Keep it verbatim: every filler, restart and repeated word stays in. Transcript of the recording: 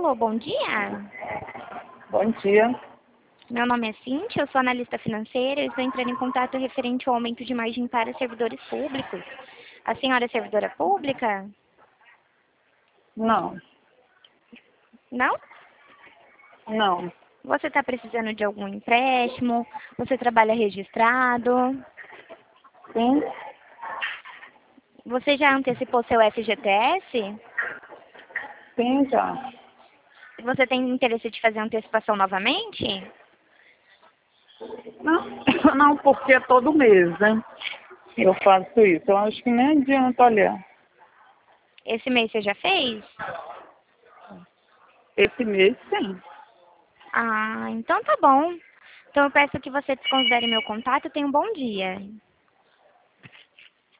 Alô, bom dia. Bom dia. Meu nome é Cíntia, eu sou analista financeira e estou entrando em contato referente ao aumento de margem para servidores públicos. A senhora é servidora pública? Não, Não? não. Você está precisando de algum empréstimo? Você trabalha registrado? Sim, Você já antecipou seu F G T S? sim, já. Você tem interesse de fazer antecipação novamente? Não, não, porque é todo mês, né? Eu faço isso. Eu acho que nem adianta olhar. Esse mês você já fez? Esse mês, sim. Ah, então tá bom. Então eu peço que você desconsidere meu contato e tenha um bom dia.